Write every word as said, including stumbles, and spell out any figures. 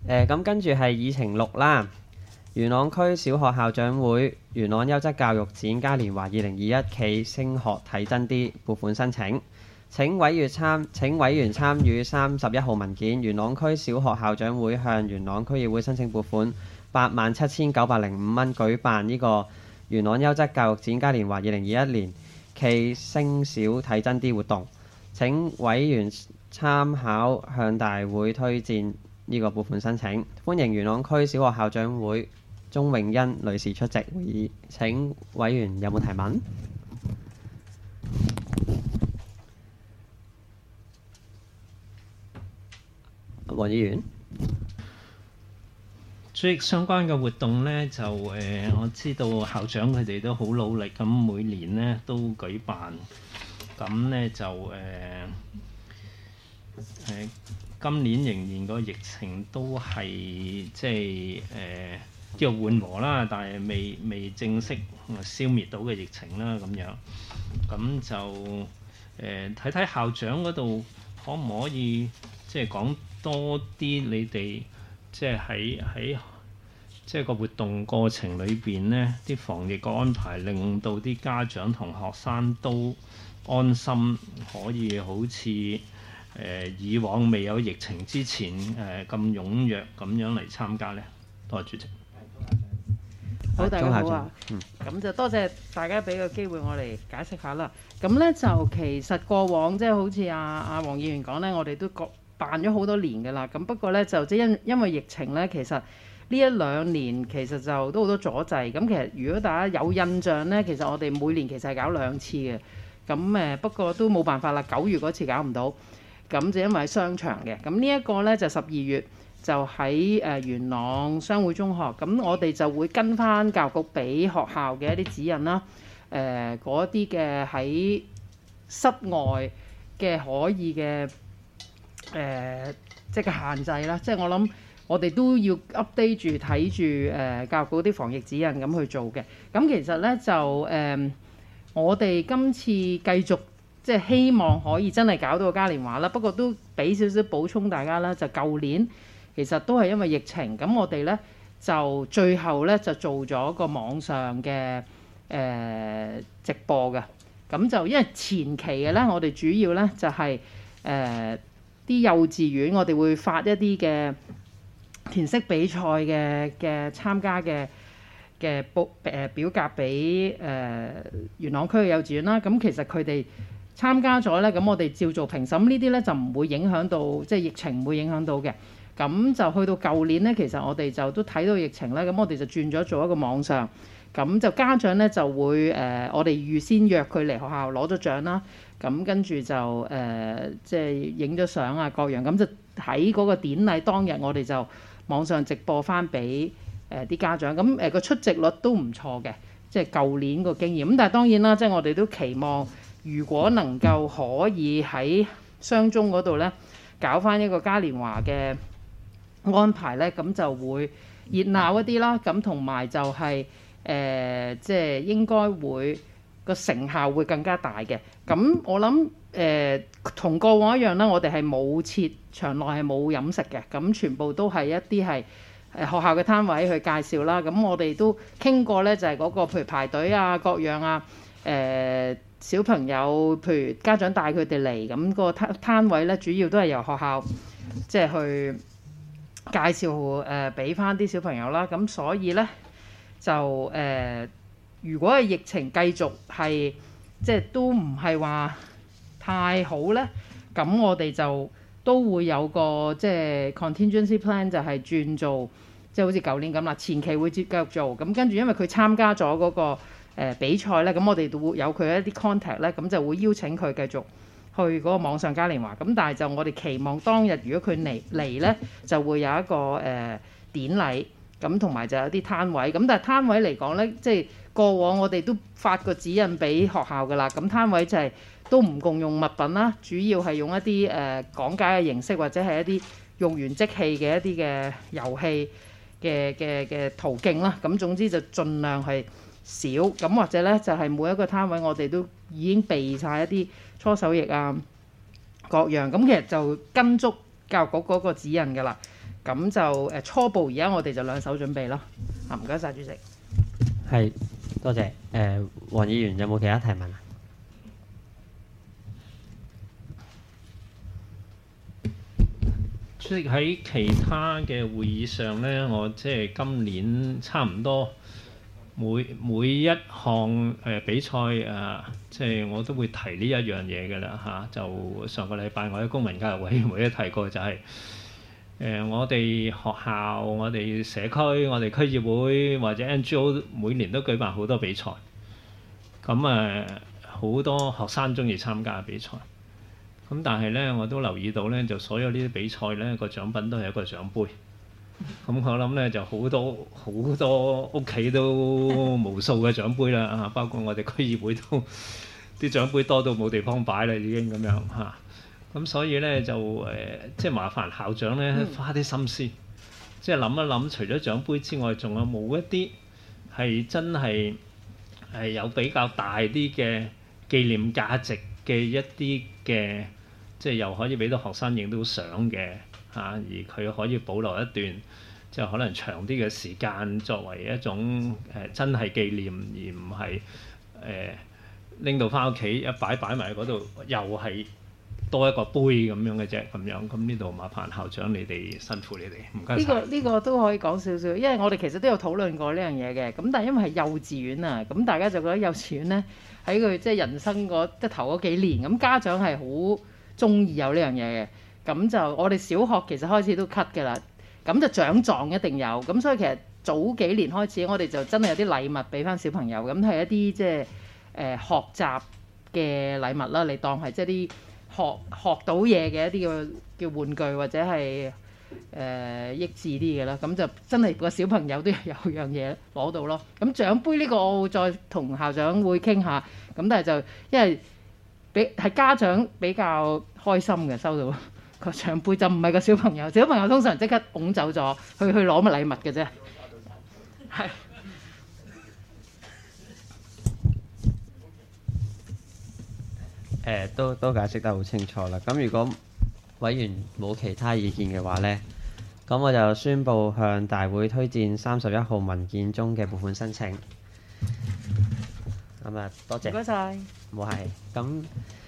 誒咁跟住係議程六啦。元朗區小學校長會元朗優質教育展嘉年華二零二一暨升學睇真啲撥款申請。請委員參請委員參與三十一號文件。元朗區小學校長會向元朗區議會申請撥款八萬七千九百零五蚊，舉辦呢個元朗優質教育展嘉年華二零二一年暨升小睇真啲活動。請委員參考向大會推薦呢個撥款申請。歡迎元朗區小學校長會鍾永欣女士出席會議。請委員有冇提問？黃議員， 主席相關嘅活動呢，就誒、呃、我知道校長佢哋都好努力咁，每年呢都舉辦。咁呢就誒誒、呃呃、今年仍然個疫情都係即係誒叫緩和啦，但係未未正式消滅到嘅疫情啦咁樣。咁就誒睇睇校長嗰度可唔可以即係講多啲你哋即係喺喺即係個活動過程裏邊呢啲防疫個安排，令到啲家長同學生都安心，可以好似誒、呃、以往未有疫情之前誒咁踴躍咁樣嚟參加呢？多謝主席。 好，大家好啊！咁、嗯、就多謝大家俾個機會我嚟解釋下啦。咁呢就其實過往即係、就是、好似阿阿黃議員講呢，我哋都各辦咗好多年㗎啦。咁不過呢，就即係因因為疫情呢，其實呢一兩年其實就都好多阻滯。咁其實如果大家有印象呢，其實我哋每年其實係搞兩次嘅。咁誒不過都冇辦法啦，九月嗰次搞唔到，咁就因為喺商場嘅。咁呢一個呢，就十二月。就喺誒元朗商會中學，咁我哋就會跟翻教育局俾學校嘅一啲指引啦。誒嗰啲嘅喺室外嘅可以嘅誒、呃，即係限制啦。即係我諗，我哋都要 update 住睇住誒教育局啲防疫指引咁去做嘅。咁其實咧就誒、呃，我哋今次繼續即係希望可以真係搞到個嘉年華啦。不過都俾少少補充大家啦，就舊年。其實都係因為疫情，咁我哋呢就最後呢就做咗個網上嘅誒、呃、直播嘅。咁就因為前期嘅呢，我哋主要呢就係誒啲幼稚園，我哋會發一啲嘅填色比賽嘅嘅參加嘅嘅報誒表格俾誒、呃、元朗區嘅幼稚園啦。咁其實佢哋參加咗呢，咁我哋照做評審呢啲呢，就唔會影響到，即係疫情唔會影響到嘅。咁就去到舊年呢，其實我哋就都睇到疫情咧，咁我哋就轉咗做一個網上，咁就家長呢就會誒、呃，我哋預先約佢嚟學校攞咗獎啦，咁跟住就誒，即係影咗相啊各樣，咁就喺嗰個典禮當日，我哋就網上直播翻俾誒啲家長，咁誒個出席率都唔錯嘅，即係舊年個經驗。咁但係當然啦，即係我哋都期望，如果能夠可以喺雙中嗰度呢搞翻一個嘉年華嘅安排呢，咁就會熱鬧一啲啦。咁同埋就係、是、誒、呃，即係應該會個成效會更加大嘅。咁我諗誒，同、呃、過往一樣啦，我哋係冇設場內係冇飲食嘅，咁全部都係一啲係誒學校嘅攤位去介紹啦。咁我哋都傾過呢，就係、是、嗰、那個譬如排隊啊、各樣啊，誒、呃、小朋友譬如家長帶佢哋嚟，咁、那個攤攤位呢，主要都係由學校即係去介紹誒俾翻啲小朋友啦。咁所以呢，就誒、呃，如果係疫情繼續係即係都唔係話太好呢，咁我哋就都會有個即係 contingency plan，就係轉做即係好似舊年咁啦，前期會接繼續做，咁跟住因為佢參加咗嗰、那個、呃、比賽呢，咁我哋都會有佢一啲 contact 呢，咁就會邀請佢繼續去嗰個網上嘉年華。咁但係就我哋期望當日如果佢嚟嚟呢，就會有一個誒、呃、典禮，咁同埋就有啲攤位。咁但係攤位嚟講呢，即係過往我哋都發個指引俾學校㗎啦。咁攤位就係都唔共用物品啦，主要係用一啲誒、呃、講解嘅形式，或者係一啲用完即棄嘅一啲嘅遊戲嘅嘅嘅途徑啦。咁總之就盡量係少。咁或者呢，就係、是、每一個攤位我哋都已經備晒一啲搓手液啊各樣。咁其實就跟足教育局嗰個指引㗎啦。 咁就誒、呃、初步而家我哋就兩手準備咯。啊，唔該晒主席。 係，多謝。誒、呃，黃議員有冇其他提問啊？ 即係喺其他嘅會議上呢，我即係今年差唔多每每一項誒、呃、比賽誒，即係我都會提呢一樣嘢嘅啦嚇。就上個禮拜我喺公民教育委員會都提過、就係，就係誒我哋學校、我哋社區、我哋區議會或者 N G O 每年都舉辦好多比賽。咁誒好多學生中意參加比賽。咁但係咧，我都留意到咧，就所有呢啲比賽咧，個獎品都係一個獎杯。咁我諗咧，就好多好多屋企都無數嘅獎杯啦，啊，包括我哋區議會都啲獎杯多到冇地方擺啦，已經咁樣嚇。咁、啊、所以咧就誒、呃，即係麻煩校長咧花啲心思，即係諗一諗，除咗獎杯之外，仲有冇一啲係真係係有比較大啲嘅紀念價值嘅一啲嘅。即係又可以俾到學生影到相嘅嚇，而佢可以保留一段即係可能長啲嘅時間，作為一種誒、呃、真係紀念，而唔係誒拎到翻屋企一擺擺埋嗰度，又係多一個杯咁樣嘅啫，咁樣。咁呢度麻煩校長你哋辛苦你哋，唔該晒。 呢個呢個都可以講少少，因為我哋其實都有討論過呢樣嘢嘅。咁但係因為係幼稚園啊，咁大家就覺得幼稚園咧喺佢即係人生嗰即係頭嗰幾年，咁家長係好中意有呢樣嘢嘅，咁就我哋小學其實開始都 cut 嘅啦，咁就獎狀一定有，咁所以其實早幾年開始我哋就真係有啲禮物俾翻小朋友，咁係一啲即係誒學習嘅禮物啦，你當係即係啲學學到嘢嘅一啲嘅叫玩具或者係誒、呃、益智啲嘅啦，咁就真係個小朋友都有樣嘢攞到咯。咁獎杯呢個我會再同校長會傾下，咁但係就因為比係家長比較開心嘅收到個獎杯，就唔係個小朋友。小朋友通常即刻拱走咗，去去攞乜禮物嘅啫。係。 誒，都都解釋得好清楚啦。咁如果委員冇其他意見嘅話呢，咁我就宣布向大會推薦三十一號文件中嘅撥款申請。咁啊，多謝。 唔該晒。 冇係。咁